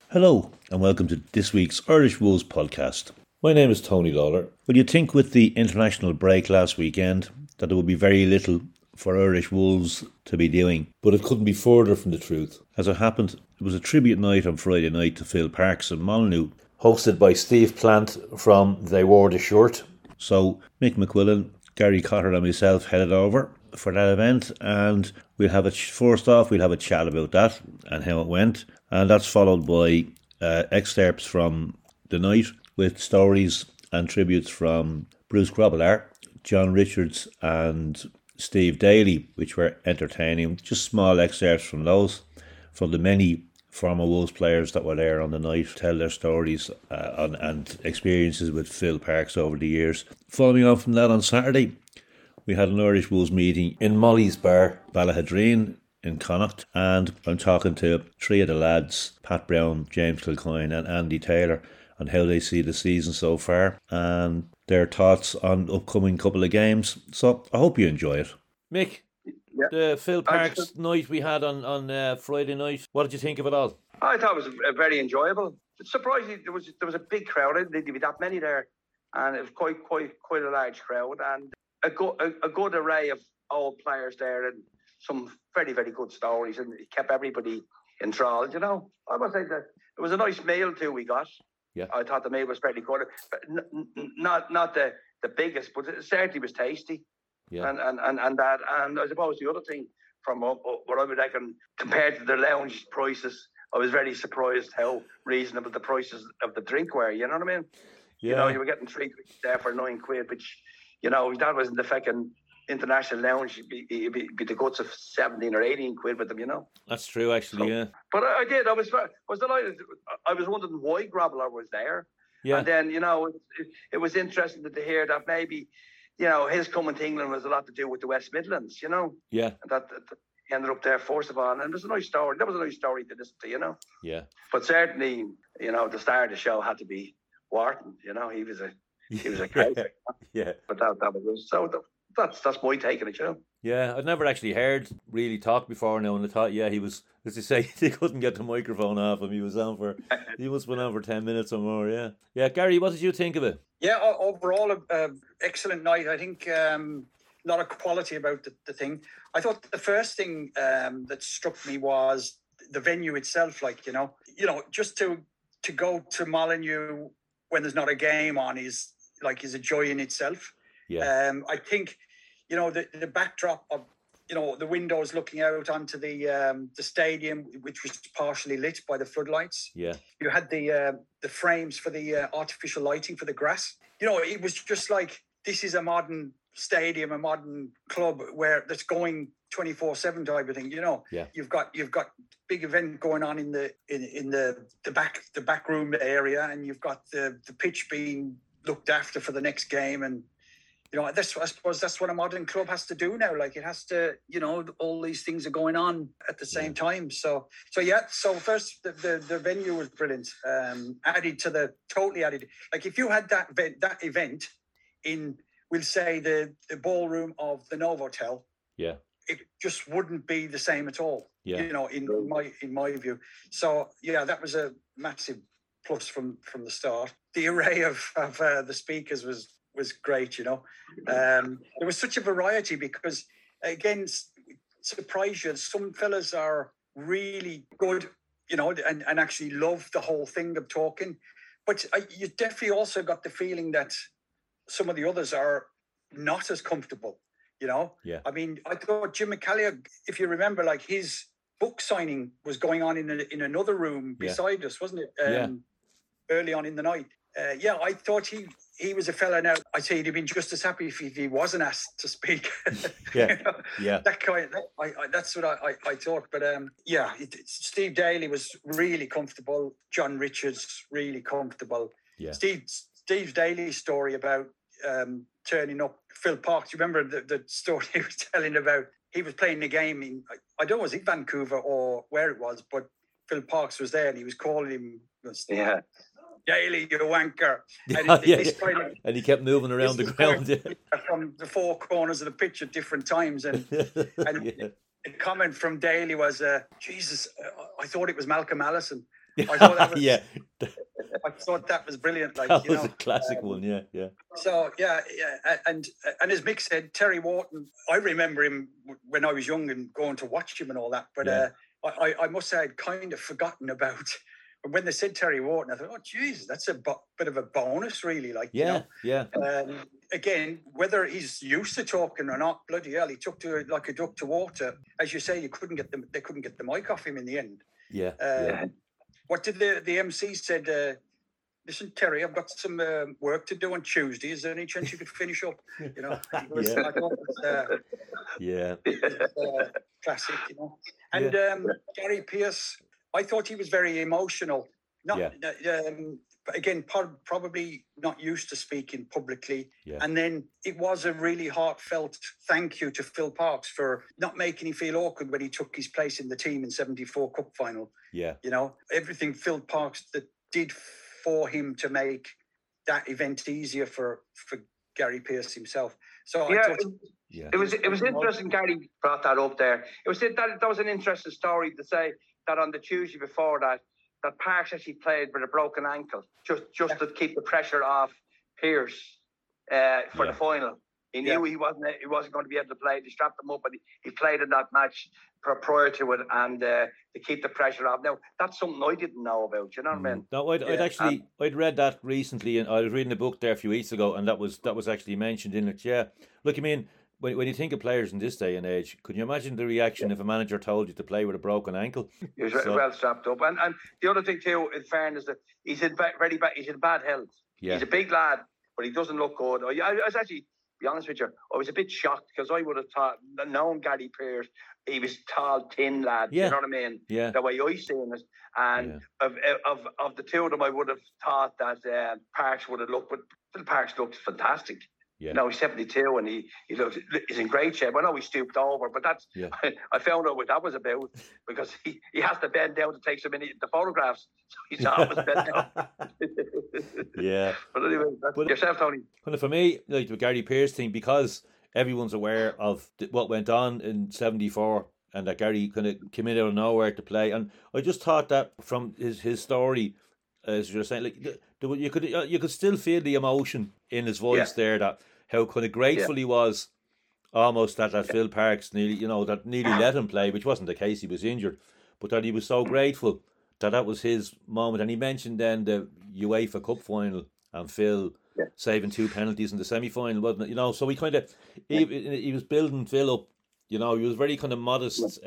Hello, and welcome to this week's Irish Wolves podcast. My name is Tony Lawler. Well, you'd think with the international break last weekend that there would be very little for Irish Wolves to be doing, but it couldn't be further from the truth. As it happened, it was a tribute night on Friday night to Phil Parkes in Molyneux, hosted by Steve Plant from They Wore the Shirt. So Mick McQuillan, Gary Cotter and myself headed over for that event, and first off we'll have a chat about that and how it went, and that's followed by excerpts from the night with stories and tributes from Bruce Grobbelaar, John Richards and Steve Daly, which were entertaining. Just small excerpts from those, from the many former Wolves players that were there on the night, tell their stories and experiences with Phil Parkes over the years. Following on from that, on Saturday we had an Irish Wolves meeting in Molly's Bar, Ballahadreen in Connacht, and I'm talking to three of the lads, Pat Brown, James Kilcoyne and Andy Taylor, on how they see the season so far and their thoughts on upcoming couple of games. So I hope you enjoy it. Mick, the Phil Parkes night we had on Friday night, what did you think of it all? I thought it was very enjoyable. Surprisingly, there was a big crowd. I didn't think there'd be that many there, and it was quite a large crowd and a good array of old players there and some very, very good stories, and it kept everybody enthralled. You know, I must say that it was a nice meal too we got. Yeah, I thought the meal was pretty good, but not the biggest, but it certainly was tasty. Yeah, and I suppose the other thing from what I would reckon compared to the lounge prices, I was very surprised how reasonable the prices of the drink were. You know what I mean? yeah. You know, you were getting 3 drinks there for £9, which, you know, that was in the fucking international lounge. It'd be the guts of 17 or 18 quid with them, you know. That's true, actually. So, yeah. But I did. I was delighted. I was wondering why Grobbelaar was there. Yeah. And then, you know, it was interesting to hear that maybe, you know, his coming to England was a lot to do with the West Midlands, you know. Yeah. And that he ended up there first of all, and it was a nice story. That was a nice story to listen to, you know. Yeah. But certainly, you know, the star of the show had to be Wharton. You know, he was a character. Yeah. But that was so. That's my take on it, you know. Yeah, I'd never actually heard really talk before now, and I thought, yeah, he was, as you say, they couldn't get the microphone off him. He must have been on for 10 minutes or more, yeah. Yeah, Gary, what did you think of it? Yeah, overall, excellent night. I think a lot of quality about the thing. I thought the first thing that struck me was the venue itself, like, you know, just to go to Molyneux when there's not a game on is a joy in itself. Yeah. I think, you know, the backdrop of, you know, the windows looking out onto the stadium, which was partially lit by the floodlights. Yeah. You had the frames for the artificial lighting for the grass. You know, it was just like, this is a modern stadium, a modern club where that's going 24/7 type of thing. You know, yeah. You've got big event going on in the back room area, and you've got the pitch being looked after for the next game. And you know, I suppose that's what a modern club has to do now. Like, it has to, you know, all these things are going on at the same time. So yeah. So first, the venue was brilliant. Totally added. Like, if you had that event in, we'll say the ballroom of the Novotel, yeah, it just wouldn't be the same at all. Yeah. You know, in my view. So yeah, that was a massive plus from the start. The array of the speakers was great, you know. There was such a variety because, again, surprise you, some fellas are really good, you know, and actually love the whole thing of talking. But you definitely also got the feeling that some of the others are not as comfortable, you know. Yeah. I mean, I thought Jim McCalliog, if you remember, like, his book signing was going on in another room beside us, wasn't it? Early on in the night. I thought he was a fella. Now, I'd say he'd have been just as happy if he wasn't asked to speak. Yeah, you know? Yeah. That kind. That's what I thought. But Steve Daly was really comfortable. John Richards really comfortable. Yeah. Steve Daly's story about turning up. Phil Parkes. You remember the story he was telling about? He was playing the game in, I don't know, was it Vancouver or where it was, but Phil Parkes was there and he was calling him. Yeah. Daly, you wanker. And he kept moving around the ground. From the four corners of the pitch at different times. And the comment from Daly was, Jesus, I thought it was Malcolm Allison. I thought that was, yeah, I thought that was brilliant. Like, that was a classic one. Yeah. So yeah, and as Mick said, Terry Wharton. I remember him when I was young and going to watch him and all that. But I must say I'd kind of forgotten about. When they said Terry Wharton, I thought, oh, geez, that's a bit of a bonus, really. Like, yeah. Again, whether he's used to talking or not, bloody hell, he took to it like a duck to water. As you say, they couldn't get the mic off him in the end. Yeah. What did the MC said? Listen, Terry, I've got some work to do on Tuesday. Is there any chance you could finish up? You know, I thought it was, classic. You know, and Gary Pearce, I thought he was very emotional. Again, probably not used to speaking publicly. Yeah. And then it was a really heartfelt thank you to Phil Parkes for not making him feel awkward when he took his place in the team in '74 Cup final. Yeah. You know, everything Phil Parkes did for him to make that event easier for Gary Pearce himself. So I thought, it was interesting. Gary brought that up there. That was an interesting story to say that on the Tuesday before that Parkes actually played with a broken ankle just to keep the pressure off Pearce for the final. He knew he wasn't going to be able to play. They strapped him up, but he played in that match prior to it, and to keep the pressure off. Now that's something I didn't know about. You know what I mean? No, I'd read that recently, and I was reading a book there a few weeks ago, and that was actually mentioned in it. Yeah, look, I mean, when you think of players in this day and age, could you imagine the reaction if a manager told you to play with a broken ankle? He was well strapped up, and the other thing too, in fairness, that he's in very bad. He's in bad health. Yeah. He's a big lad, but he doesn't look good. I was actually, to be honest with you, I was a bit shocked because I would have known Gary Pearce. He was tall, thin lad. Yeah. You know what I mean? Yeah. The way I seen it, and of the two of them, I would have thought that Parkes would have looked, but Phil Parkes looked fantastic. Yeah. No, he's 72 and he's in great shape. I know he stooped over, but that's I found out what that was about because he has to bend down to take so many the photographs. So he's always bent down. Yeah. But anyway, yourself, Tony. Kind of for me, like the Gary Pearce thing, because everyone's aware of what went on in '74 and that Gary kind of came in out of nowhere to play, and I just thought that from his story, as you're saying, like you could still feel the emotion in his voice there, that how kind of grateful he was, almost that Phil Parkes nearly let him play, which wasn't the case. He was injured, but that he was so grateful that was his moment. And he mentioned then the UEFA Cup final and Phil saving 2 penalties in the semi-final, wasn't it? You know, so he kind of he was building Phil up. You know, he was very kind of modest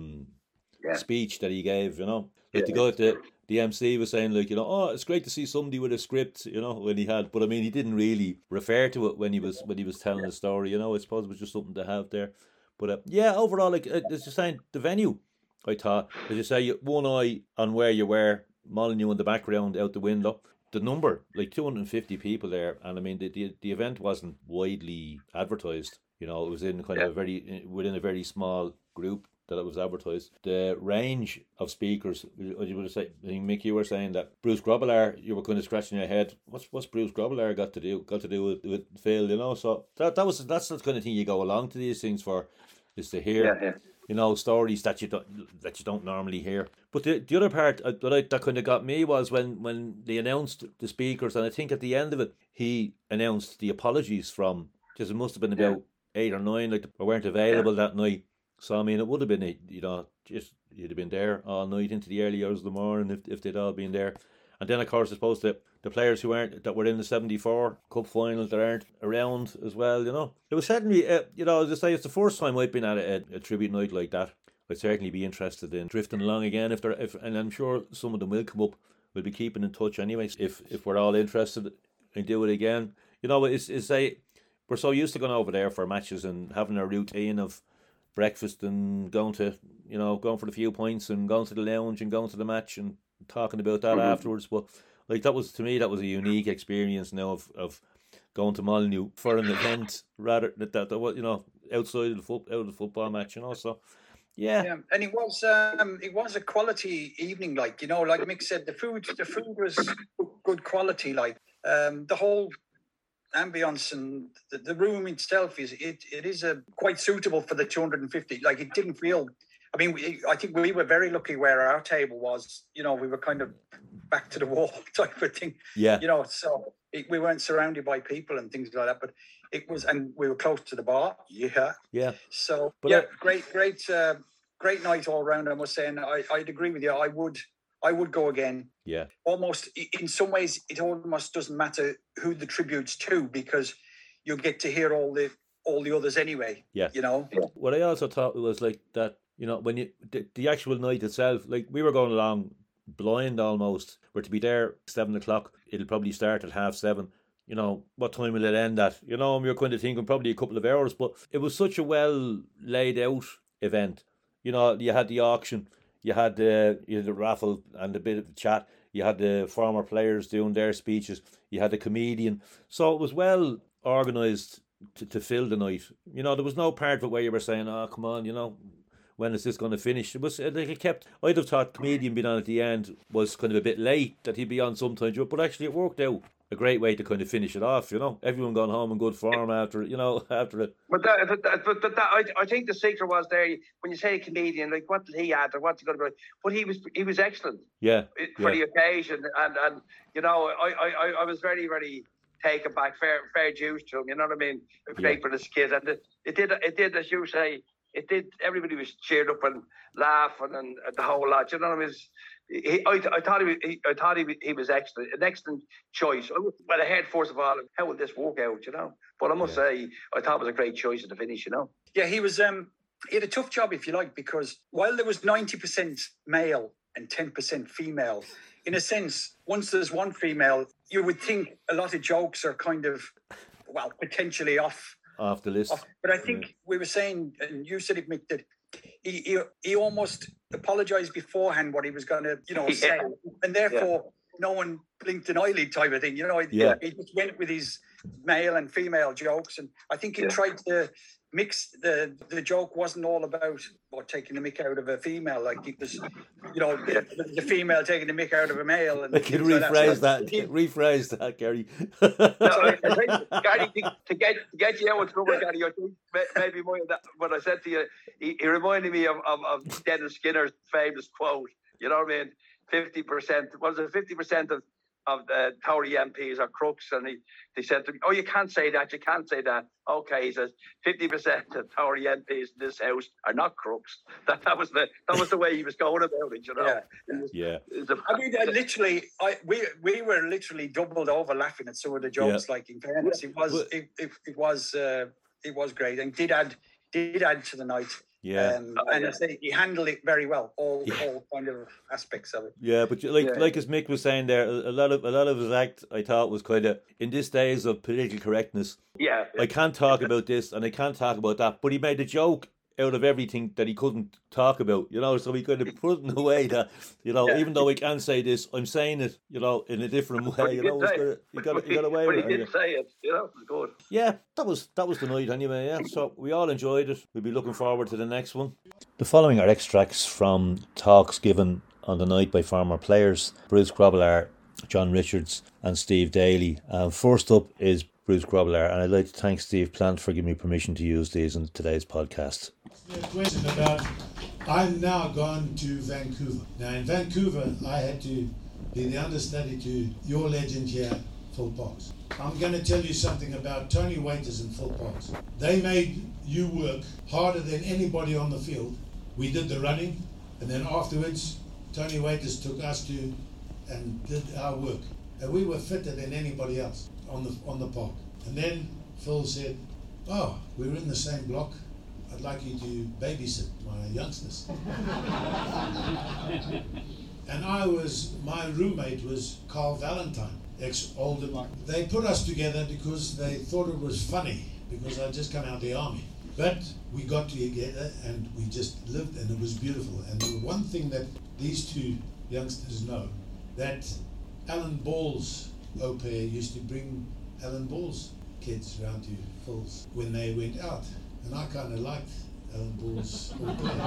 speech that he gave. You know, like the MC was saying, like, you know, oh, it's great to see somebody with a script, you know, when he had, but I mean, he didn't really refer to it when he was telling the story, you know. I suppose it was just something to have there. But overall, like, as you're saying, the venue, I thought, as you say, one eye on where you were, Molyneux in the background out the window, the number, like 250 people there, and I mean, the event wasn't widely advertised, you know. It was in kind of within a very small group that it was advertised. The range of speakers, as you would say, I think Mick, you were saying that Bruce Grobbelaar, you were kind of scratching your head. What's Bruce Grobbelaar got to do with Phil, you know? So that's the kind of thing you go along to these things for, is to hear, you know, stories that you don't normally hear. But the other part that kind of got me was when they announced the speakers, and I think at the end of it he announced the apologies from, because it must have been about 8 or 9 that weren't available that night. So I mean, it would have been, you know, just you'd have been there all night into the early hours of the morning if they'd all been there. And then of course, I suppose the players that were in the '74 Cup final that aren't around as well, you know. It was certainly, you know, as I say, it's the first time I've been at a tribute night like that. I'd certainly be interested in drifting along again and I'm sure some of them will come up. We'll be keeping in touch anyways if we're all interested in do it again. You know, it's we're so used to going over there for matches and having a routine of breakfast and going for the few points and going to the lounge and going to the match and talking about that afterwards. But like, that was a unique experience now of going to Molyneux for an event rather that you know, outside of the football match, you know. So yeah, and it was a quality evening, like, you know, like Mick said, the food was good quality, like the whole ambience and the room itself is quite suitable for the 250. Like, it didn't feel, I mean, I think we were very lucky where our table was. You know, we were kind of back to the wall type of thing. Yeah. You know, so we weren't surrounded by people and things like that, but it was, and we were close to the bar. Yeah. Yeah. So, but yeah, great night all round. I must say, and I'd agree with you. I would go again. Yeah. Almost, in some ways, it almost doesn't matter who the tribute's to, because you get to hear all the others anyway. Yeah. You know. What I also thought was like that, you know, when the actual night itself, like we were going along blind almost. We're to be there 7:00. It'll probably start at 7:30. You know, what time will it end at? You know, we were kind of thinking probably a couple of hours, but it was such a well laid out event. You know, you had the auction, you had the raffle and a bit of chat. You had the former players doing their speeches. You had the comedian. So it was well organised to fill the night. You know, there was no part of it where you were saying, oh, come on, you know, when is this going to finish? It was like it kept. I'd have thought comedian being on at the end was kind of a bit late, that he'd be on sometimes, but actually it worked out. A great way to kind of finish it off, you know. Everyone gone home in good form after it. But I think the secret was there. When you say a comedian, like what did he add or what's he going to be? But he was excellent. Yeah. For the occasion, and you know, I was very, very taken back. Fair dues to him. You know what I mean? Great for this kid, and it did as you say. It did. Everybody was cheered up and laughing and the whole lot. You know what I mean? I thought he was excellent, an excellent choice. Well, ahead first of all, how will this work out? You know, but I must say, I thought it was a great choice at the finish. You know. Yeah, he was. He had a tough job, if you like, because while there was 90% male and 10% female, in a sense, once there's one female, you would think a lot of jokes are kind of, well, potentially off the list. But I think we were saying, and you said it, Mick, that he almost apologised beforehand what he was going to, you know, say, and therefore no one blinked an eyelid type of thing. You know, he just went with his male and female jokes, and I think he tried to mix the joke wasn't all about taking the mick out of a female, like it was, you know, the female taking the mick out of a male. And I could rephrase that, Gary. No, Gary, to get you out of trouble, Gary, I think maybe more of that, what I said to you, he reminded me of Dennis Skinner's famous quote. You know what I mean? 50%. Was it 50% of the Tory MPs are crooks? And they said to me, "Oh, you can't say that. You can't say that." Okay, he says 50% of Tory MPs in this house are not crooks. That was the way he was going about it. You know. I mean, literally, we were literally doubled over laughing at some of the jokes. Like, in fairness, it was great and did add to the night. Yeah, and I say he handled it very well, all kind of aspects of it. Yeah, but like as Mick was saying there, a lot of his act I thought was kind of, in this days of political correctness. Yeah, I can't talk about this and I can't talk about that, but he made a joke out of everything that he couldn't talk about, you know, so he kind of put in a way that, you know, even though I can't say this, I'm saying it, you know, in a different way. You know, he got away with it. But he did say it, you know, it was good. Yeah, that was the night anyway, yeah. So we all enjoyed it. We'll be looking forward to the next one. The following are extracts from talks given on the night by former players, Bruce Grobbelaar, John Richards and Steve Daly. First up is Bruce Grobbelaar, and I'd like to thank Steve Plant for giving me permission to use these in today's podcast. A question about, I'm now gone to Vancouver. Now in Vancouver, I had to be the understudy to your legend here, Phil Parkes. I'm going to tell you something about Tony Waiters and Phil Parkes. They made you work harder than anybody on the field. We did the running, and then afterwards, Tony Waiters took us to and did our work. And we were fitter than anybody else on the park. And then Phil said, "Oh, we're in the same block. I'd like you to babysit my youngsters." And my roommate was Carl Valentine, ex-Alderman. They put us together because they thought it was funny, because I'd just come out of the army. But we got together and we just lived, and it was beautiful. And the one thing that these two youngsters know, that Alan Ball's au pair used to bring Alan Ball's kids round to Phil's when they went out. And I kind of liked Alan Ball's au pair.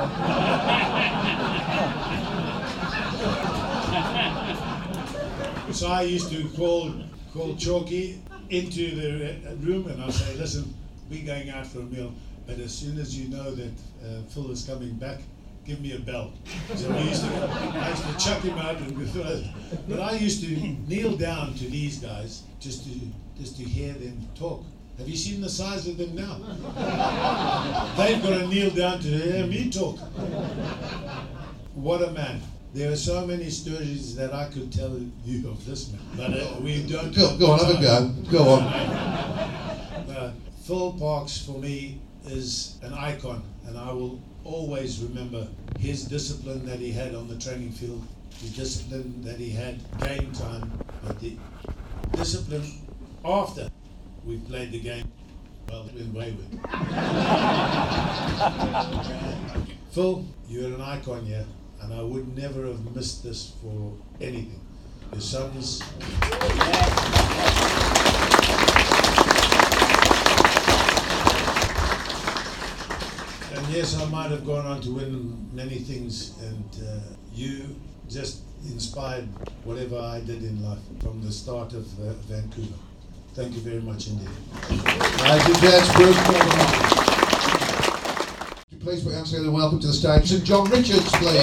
So I used to call Chalky into the room and I'd say, "Listen, we're going out for a meal, but as soon as you know that Phil is coming back, give me a belt. So I used to chuck him out, but I used to kneel down to these guys just to hear them talk. Have you seen the size of them now? They've got to kneel down to hear me talk. What a man. There are so many stories that I could tell you of this man, but we don't. Go on, have a go. Go on. Phil Parkes for me is an icon, and I will always remember his discipline that he had on the training field, the discipline that he had game time, but the discipline after we played the game. Well, in wayward. Phil, you're an icon here. And I would never have missed this for anything. Your sons. And yes, I might have gone on to win many things, and you just inspired whatever I did in life from the start of Vancouver. Thank you very much indeed. Please put your hands together and welcome to the stage St John Richards, please.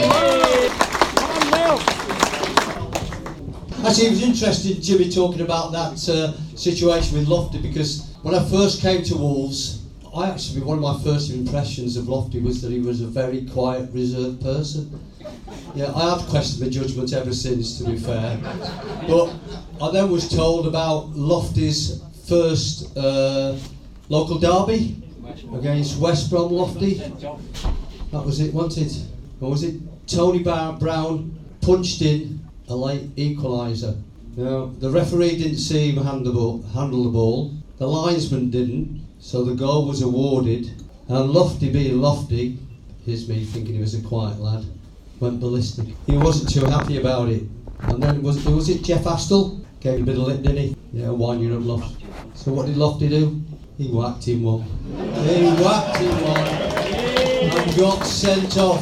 Actually, it was interesting, Jimmy, talking about that situation with Lofty, because when I first came to Wolves, one of my first impressions of Lofty was that he was a very quiet, reserved person. Yeah, I have questioned my judgment ever since, to be fair. But I then was told about Lofty's first local derby against West Brom Lofty. That was it, wasn't it? Or was it Tony Brown punched in a late equaliser? Now, the referee didn't see him handle the ball. The linesman didn't, so the goal was awarded. And Lofty, being Lofty, here's me thinking he was a quiet lad, went ballistic. He wasn't too happy about it. And then was it Jeff Astle? Gave him a bit of lip, didn't he? Yeah, winding up Lofty. So what did Lofty do? He whacked him one. He whacked him one and got sent off.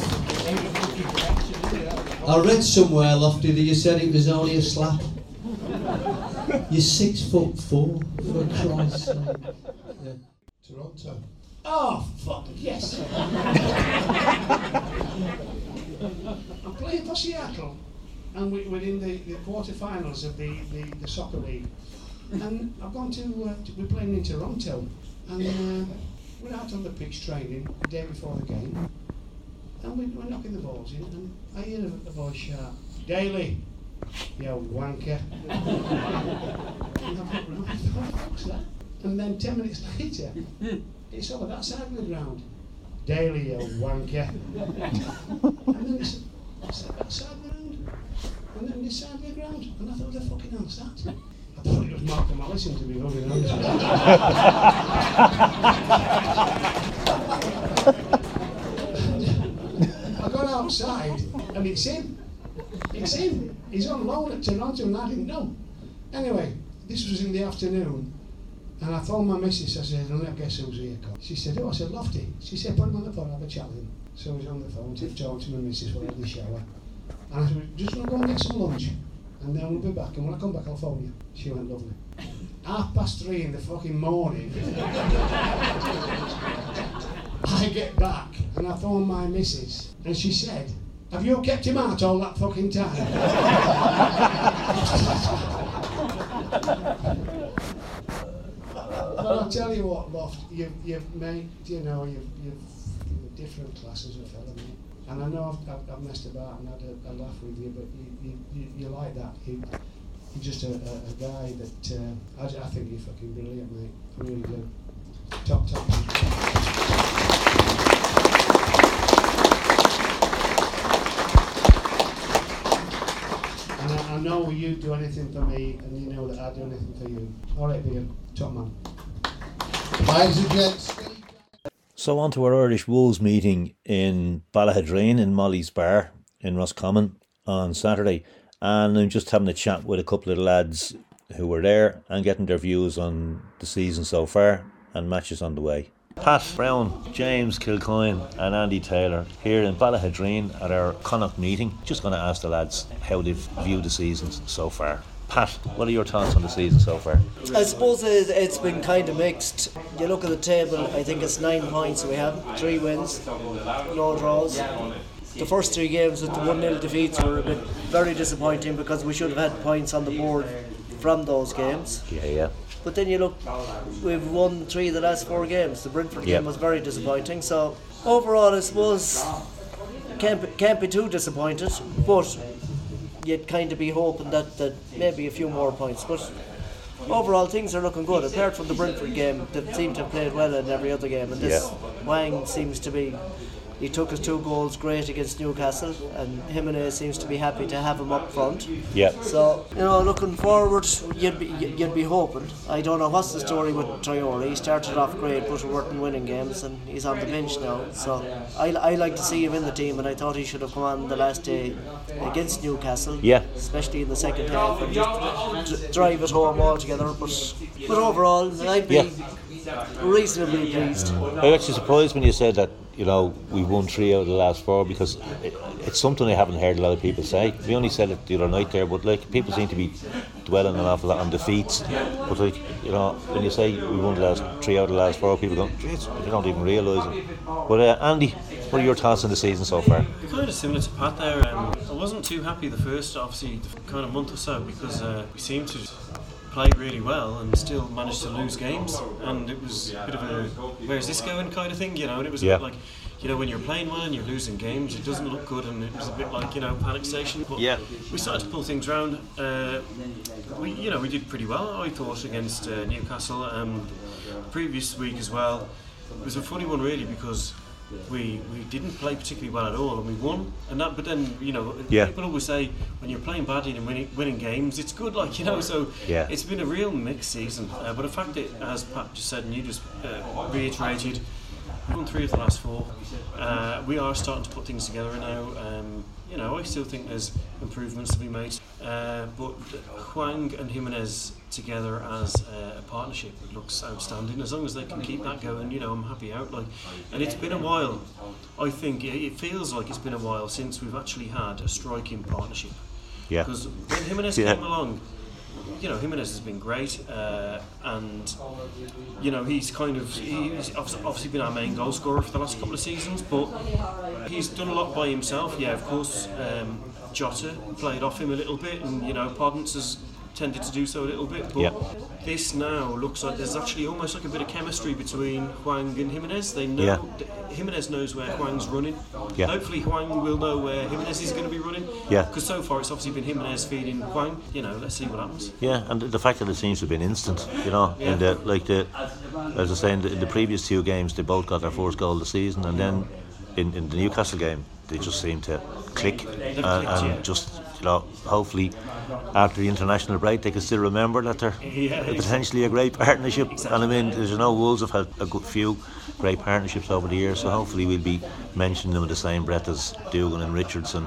I read somewhere, Lofty, that you said it was only a slap. You're 6'4", for Christ's sake. Yeah. Toronto. Oh, fuck, yes. I'm playing for Seattle, and we're in the quarterfinals of the soccer league. And I've gone to, we're playing in Toronto, and we're out on the pitch training the day before the game, and we're knocking the balls in, and I hear a voice shout, "Daly, you wanker." And I thought, right, what the fuck's that? And then 10 minutes later, it's over that side of the ground. "Daly, you wanker." And then it's that side of the ground, and then this side of the ground, and I thought, what the fucking hell's that? I thought it was Malcolm Allison, to be honest with you. I got outside, and it's him. It's him. He's on loan at Toronto, and I didn't know. Anyway, this was in the afternoon, and I phoned my missus. I said, "I guess who's here." She said, "Oh," I said, "Lofty." She said, "Put him on the phone, have a chat with him." So I was on the phone, talking to my missus while I had the shower. And I said, "Just want to go and get some lunch, and then we'll be back, and when I come back I'll phone you." She went, "Lovely." 3:30 in the fucking morning, I get back and I phone my missus, and she said, "Have you kept him out all that fucking time?" But I'll tell you what, Loft, you've made, you've different classes of fella, mate. And I know I've messed about and had a laugh with you, but you like that. You're just a guy that I think you're fucking brilliant, mate. I really do. Top. And I know you do anything for me, and you know that I do anything for you. All right, dear. Top man. Ladies and gents. So on to our Irish Wolves meeting in Ballahadreen in Molly's Bar in Roscommon on Saturday. And I'm just having a chat with a couple of lads who were there and getting their views on the season so far and matches on the way. Pat Brown, James Kilcoyne and Andy Taylor here in Ballahadreen at our Connacht meeting. Just going to ask the lads how they've viewed the season so far. Pat, what are your thoughts on the season so far? I suppose it's been kind of mixed. You look at the table, I think it's 9 points we have, 3 wins, no draws. the first 3 games with the 1-0 defeats were a bit very disappointing because we should have had points on the board from those games. Yeah. But then you look, we've won 3 of the last 4 games. The Brentford game was very disappointing. So overall, I suppose can't be too disappointed, but you'd kind of be hoping that maybe a few more points. But overall, things are looking good. Apart from the Brentford game, they seem to have played well in every other game, and this Hwang seems to be. He took his 2 goals great against Newcastle, and Jimenez seems to be happy to have him up front. Yeah. So, looking forward, you'd be hoping. I don't know what's the story with Traore. He started off great, but we weren't winning games, and he's on the bench now. So, I like to see him in the team, and I thought he should have come on the last day against Newcastle. Yeah. Especially in the second half, and just drive it home altogether. But overall, I'd be reasonably pleased. I actually surprised when you said that. We won 3 out of the last 4 because it's something I haven't heard a lot of people say. We only said it the other night there, but people seem to be dwelling an awful lot on defeats. But when you say we won the last 3 out of the last 4, people go, "Jeez, you don't even realise it." But Andy, what are your thoughts on the season so far? Kind of similar to Pat there. I wasn't too happy the first, obviously, kind of month or so because we seemed to played really well and still managed to lose games, and it was a bit of a where's this going kind of thing, and it was a bit like, when you're playing well and you're losing games, it doesn't look good, and it was a bit like, panic station. But we started to pull things around. We did pretty well, I thought, against Newcastle. Previous week as well, it was a funny one really because we didn't play particularly well at all, and we won. But then people always say when you're playing badly and winning games, it's good. So it's been a real mixed season. But the fact that, as Pat just said and you just reiterated, we won 3 of the last 4. We are starting to put things together now. I still think there's improvements to be made. But Hwang and Jimenez together as a partnership looks outstanding. As long as they can keep that going, I'm happy out. And it's been a while. I think it feels like it's been a while since we've actually had a striking partnership. Yeah. Because when Jimenez came along, Jimenez has been great, and he's obviously been our main goal scorer for the last couple of seasons, but he's done a lot by himself. Yeah, of course, Jota played off him a little bit, and Podence has tended to do so a little bit, but this now looks like there's actually almost like a bit of chemistry between Hwang and Jimenez. They know Jimenez knows where Hwang's running. Hopefully Hwang will know where Jimenez is going to be running, because so far it's obviously been Jimenez feeding Hwang. Let's see what happens. And the fact that it seems to have been instant, in as I say, in the previous 2 games they both got their first goal of the season, and then in the Newcastle game they just seemed to click and just hopefully after the international break they can still remember that they're potentially a great partnership. And Wolves have had a good few great partnerships over the years, so hopefully we'll be mentioning them in the same breath as Dugan and Richardson.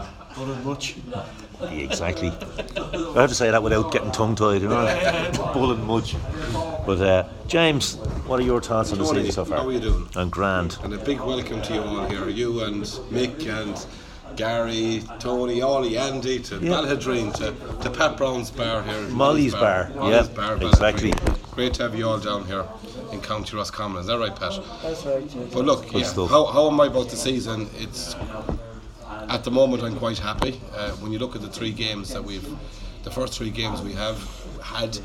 Exactly. I have to say that without getting tongue-tied, Bull and Mudge. But James, what are your thoughts on the season so far? How are you doing? I'm grand. And a big welcome to you all here, you and Mick and Gary, Tony, Ollie, Andy, to Balhadreen, to Pat Brown's bar here. Molly's bar. Molly's bar, exactly. Great to have you all down here in County Roscommon. Is that right, Pat? That's right. But look, how am I about the season? It's at the moment I'm quite happy. When you look at the 3 games that the first 3 games we have had,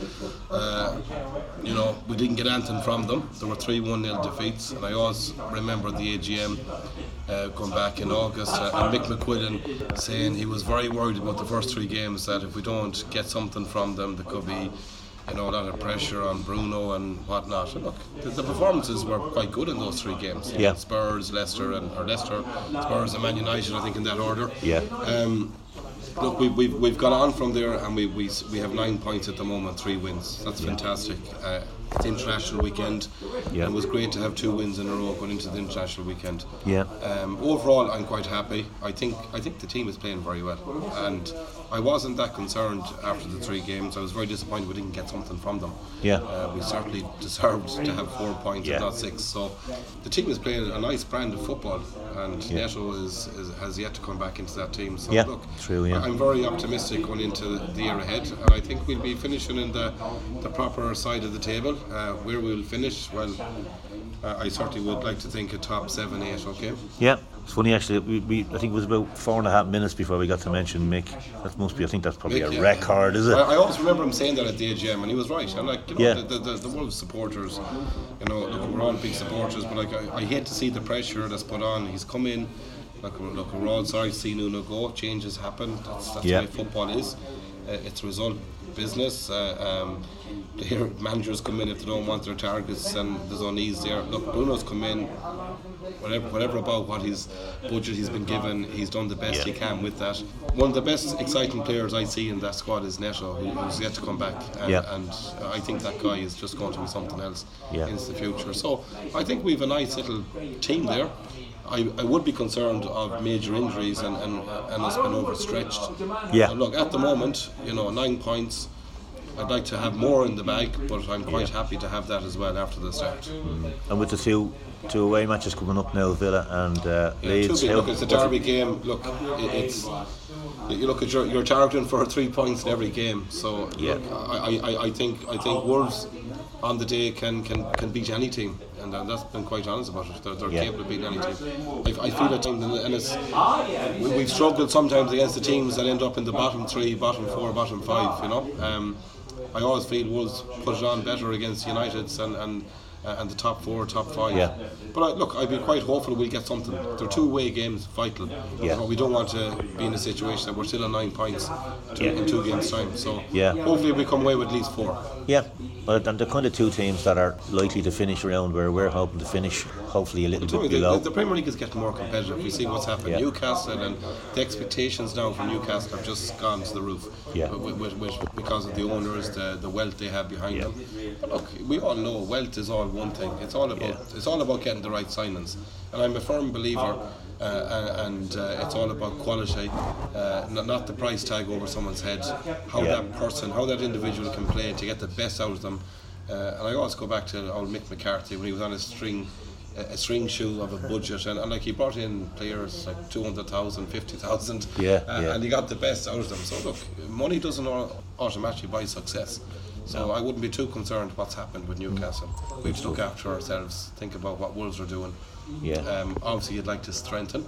we didn't get anything from them. There were 3 1-0 defeats, and I always remember the AGM going back in August, and Mick McQuillan saying he was very worried about the first 3 games, that if we don't get something from them, there could be a lot of pressure on Bruno and whatnot. And look, the performances were quite good in those 3 games. Spurs, Leicester, Spurs and Man United, I think, in that order. Look, we've gone on from there, and we have 9 points at the moment, 3 wins. That's fantastic. It's the international weekend, and it was great to have 2 wins in a row going into the international weekend. Overall, I'm quite happy. I think the team is playing very well, and I wasn't that concerned after the 3 games. I was very disappointed we didn't get something from them. We certainly deserved to have 4 points, if not 6. So the team is playing a nice brand of football, and Neto has yet to come back into that team. So look, I'm very optimistic going into the year ahead, and I think we'll be finishing in the proper side of the table. Where we'll finish, well, I certainly would like to think a top 7-8. Okay. Yeah, it's funny actually. We I think it was about 4.5 minutes before we got to mention Mick. That must be. I think that's probably Mick, a record, is it? I always remember him saying that at the AGM, and he was right. And like, you know, Yeah. the Wolves supporters, you know, look, we're all big supporters, but like I hate to see the pressure that's put on. He's come in. Look, we're all sorry to see Nuno go. Changes happen. That's the way football is. It's result business. Player managers come in if they don't want their targets, and there's unease there. Look, Bruno's come in. Whatever about what his budget he's been given, he's done the best he can with that. One of the best exciting players I see in that squad is Neto, who's yet to come back, and I think that guy is just going to be something else into the future. So I think we have a nice little team there. I would be concerned of major injuries and us being overstretched. Look, at the moment, 9 points. I'd like to have more in the bag, but I'm quite happy to have that as well after the start. And with the two away matches coming up now, Villa and Leeds. Look, it's a derby game. Look, it's you look at you're targeting for 3 points in every game. So look, I think Wolves on the day can beat any team, and that's been quite honest about it. They're capable of beating any team. I feel at times, and it's we've struggled sometimes against the teams that end up in the bottom 3, bottom 4, bottom 5. I always feel Wolves put it on better against Uniteds and the top 4, top 5. But look, I'd be quite hopeful we'll get something. They're 2 away games, vital. We don't want to be in a situation that we're still on 9 points in 2 games' time. So hopefully we come away with at least 4. But and the kind of 2 teams that are likely to finish around where we're hoping to finish, hopefully a little bit below. The Premier League is getting more competitive. We see what's happened. Newcastle, and the expectations now for Newcastle have just gone to the roof. Because of the owners, the wealth they have behind them. But look, we all know wealth is all one thing. It's all about getting the right signings. And I'm a firm believer. And it's all about quality, not the price tag over someone's head. How that person, how that individual can play to get the best out of them. And I always go back to old Mick McCarthy when he was on a string shoe of a budget, and like he brought in players like 200,000, 50,000, and he got the best out of them. So look, money doesn't automatically buy success. So I wouldn't be too concerned what's happened with Newcastle. We have to look after ourselves, think about what Wolves are doing. Obviously you'd like to strengthen,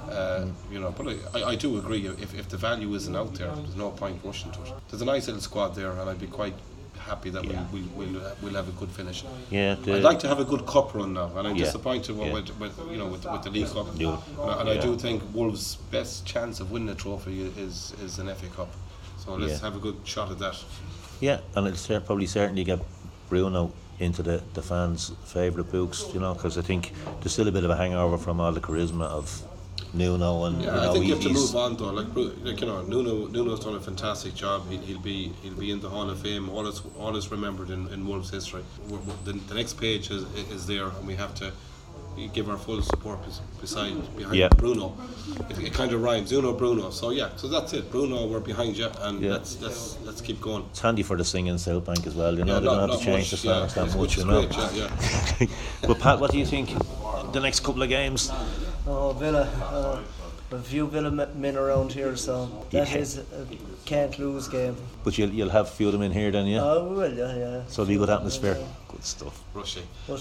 but I do agree, if the value isn't out there, there's no point rushing to it. There's a nice little squad there, and I'd be quite happy that we'll have a good finish. I'd like to have a good cup run now, and I'm disappointed with the League Cup. I do think Wolves' best chance of winning a trophy is an FA Cup. So let's have a good shot at that. And it'll probably certainly get Bruno into the fans' favourite books, because I think there's still a bit of a hangover from all the charisma of Nuno, and I think you have to move on though. Nuno's done a fantastic job. He'll be in the Hall of Fame. All is remembered in Wolves history. The next page is there, and we have to give our full support behind Bruno. It kind of rhymes, Bruno. So that's it. Bruno, we're behind you, and let's keep going. It's handy for the singing South Bank as well. They don't have to change the songs that much. Great, But Pat, what do you think? The next couple of games. Villa. A few Villa men around here, so that is a can't lose game. But you'll have a few of them in here then, yeah? Oh, we will, yeah. So it'll be good atmosphere. Good stuff. Rushy. But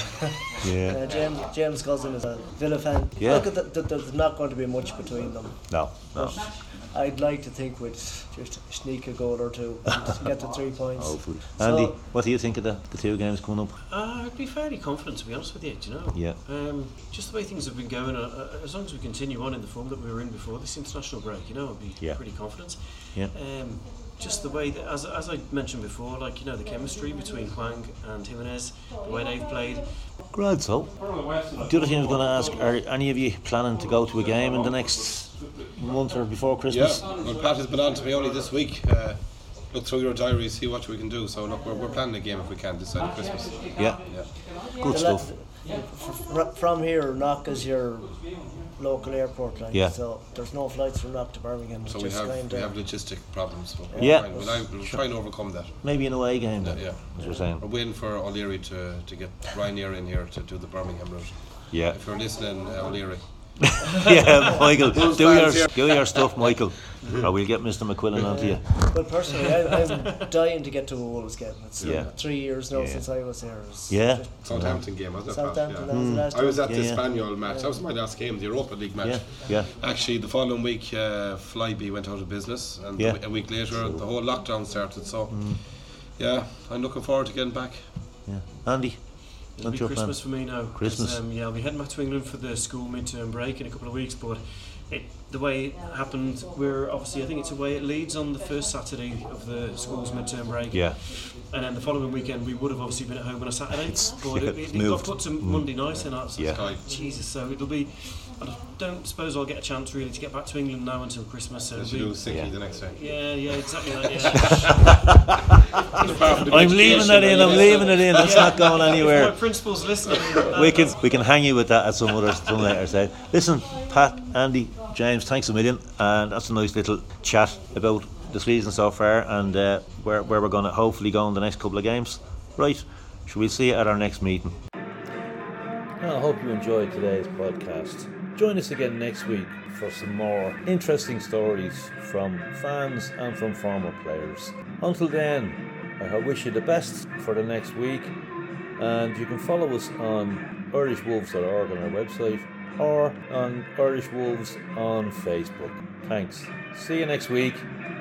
James Cousin is a Villa fan. Yeah. Look, there's not going to be much between them. No. But I'd like to think we'd just sneak a goal or two and get the 3 points. Hopefully. Andy, what do you think of the 2 games coming up? I'd be fairly confident, to be honest with you, just the way things have been going, as long as we continue on in the form that we were in before this international break, I'd be pretty confident. Just the way that, as I mentioned before, the chemistry between Hwang and Jimenez, the way they've played. Great, so. The other thing I was going to ask, are any of you planning to go to a game in the next month or before Christmas? Well, Pat has been on to me only this week. Look through your diary, see what we can do. So look, we're planning a game if we can this side of Christmas. Good stuff. From here, Knock is your local airport, so there's no flights from Knock to Birmingham. So we have logistic problems. But we'll try and overcome that. Maybe an away game. As you're saying. We're waiting for O'Leary to get Ryanair in here to do the Birmingham route. If you're listening, O'Leary. Yeah, Michael, do your stuff, Michael. Or we'll get Mr. McQuillan onto you. Well, personally, I'm dying to get to a Wolves game. It's 3 years now since I was there. Yeah. Southampton game, wasn't it? Southampton, that was the last I was at time. the Spaniel match. That was my last game, the Europa League match. Yeah. Actually, the following week, Flybe went out of business, and a week later, the whole lockdown started. So, yeah, I'm looking forward to getting back. Yeah, Andy. It'll be Christmas for me now. Christmas. I'll be heading back to England for the school midterm break in a couple of weeks, but the way it happened, we're obviously, I think it's away at Leeds on the first Saturday of the school's midterm break. Yeah. And then the following weekend, we would have obviously been at home on a Saturday, but it got put to Monday night, and that's Jesus. So it'll be. I don't suppose I'll get a chance really to get back to England now until Christmas. So you do sicky the next day. Yeah, exactly that. I'm leaving it in. That's not going anywhere. If my principal's listening. We can hang you with that at some later stage. Listen, Pat, Andy, James, thanks a million, and that's a nice little chat about the season so far and where we're going to hopefully go in the next couple of games. Right, shall we see you at our next meeting? I hope you enjoyed today's podcast. Join us again next week for some more interesting stories from fans and from former players. Until then, I wish you the best for the next week, and you can follow us on irishwolves.org on our website or on Irish Wolves on Facebook. Thanks. See you next week.